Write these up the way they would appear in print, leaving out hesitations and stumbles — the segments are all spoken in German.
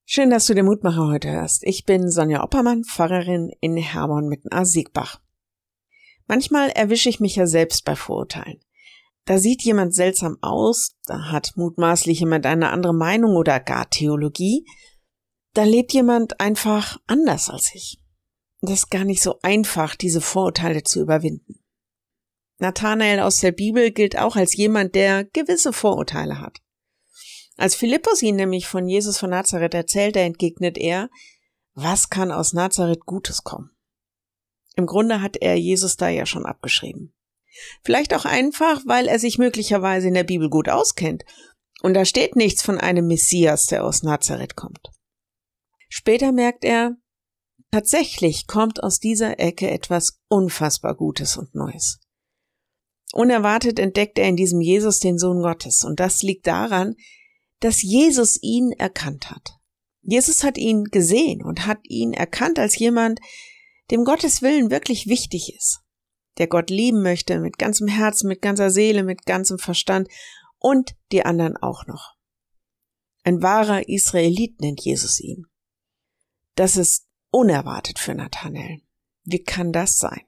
Schön, dass du den Mutmacher heute hörst. Ich bin Sonja Oppermann, Pfarrerin in Herborn mitten Siegbach. Manchmal erwische ich mich ja selbst bei Vorurteilen. Da sieht jemand seltsam aus, da hat mutmaßlich jemand eine andere Meinung oder gar Theologie. Da lebt jemand einfach anders als ich. Das ist gar nicht so einfach, diese Vorurteile zu überwinden. Nathanael aus der Bibel gilt auch als jemand, der gewisse Vorurteile hat. Als Philippus ihn nämlich von Jesus von Nazareth erzählt, entgegnet er, was kann aus Nazareth Gutes kommen? Im Grunde hat er Jesus da ja schon abgeschrieben. Vielleicht auch einfach, weil er sich möglicherweise in der Bibel gut auskennt. Und da steht nichts von einem Messias, der aus Nazareth kommt. Später merkt er, tatsächlich kommt aus dieser Ecke etwas unfassbar Gutes und Neues. Unerwartet entdeckt er in diesem Jesus den Sohn Gottes. Und das liegt daran, dass Jesus ihn erkannt hat. Jesus hat ihn gesehen und hat ihn erkannt als jemand, dem Gottes Willen wirklich wichtig ist, der Gott lieben möchte mit ganzem Herzen, mit ganzer Seele, mit ganzem Verstand und die anderen auch noch. Ein wahrer Israelit nennt Jesus ihn. Das ist unerwartet für Nathanael. Wie kann das sein?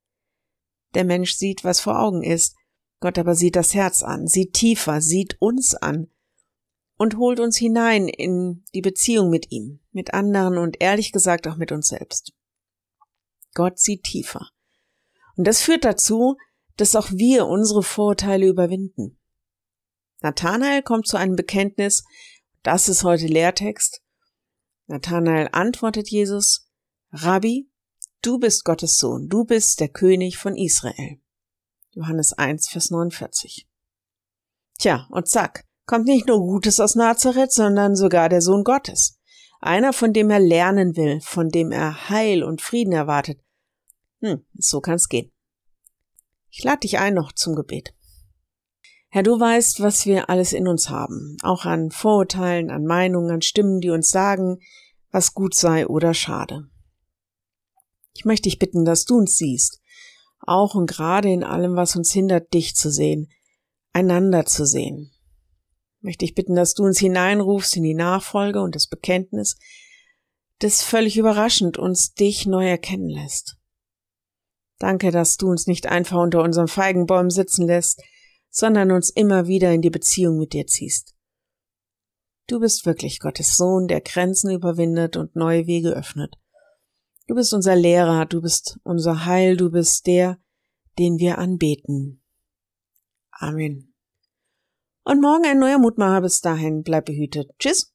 Der Mensch sieht, was vor Augen ist, Gott aber sieht das Herz an, sieht tiefer, sieht uns an und holt uns hinein in die Beziehung mit ihm, mit anderen und ehrlich gesagt auch mit uns selbst. Gott sieht tiefer. Und das führt dazu, dass auch wir unsere Vorurteile überwinden. Nathanael kommt zu einem Bekenntnis, das ist heute Lehrtext. Nathanael antwortet Jesus, Rabbi, du bist Gottes Sohn, du bist der König von Israel. Johannes 1, Vers 49. Tja, und zack, kommt nicht nur Gutes aus Nazareth, sondern sogar der Sohn Gottes. Einer, von dem er lernen will, von dem er Heil und Frieden erwartet. So kann's gehen. Ich lade dich ein noch zum Gebet. Herr, du weißt, was wir alles in uns haben, auch an Vorurteilen, an Meinungen, an Stimmen, die uns sagen, was gut sei oder schade. Ich möchte dich bitten, dass du uns siehst, auch und gerade in allem, was uns hindert, dich zu sehen, einander zu sehen. Möchte ich bitten, dass du uns hineinrufst in die Nachfolge und das Bekenntnis, das völlig überraschend uns dich neu erkennen lässt. Danke, dass du uns nicht einfach unter unserem Feigenbaum sitzen lässt, sondern uns immer wieder in die Beziehung mit dir ziehst. Du bist wirklich Gottes Sohn, der Grenzen überwindet und neue Wege öffnet. Du bist unser Lehrer, du bist unser Heil, du bist der, den wir anbeten. Amen. Und morgen ein neuer Mutmacher. Bis dahin, bleib behütet. Tschüss.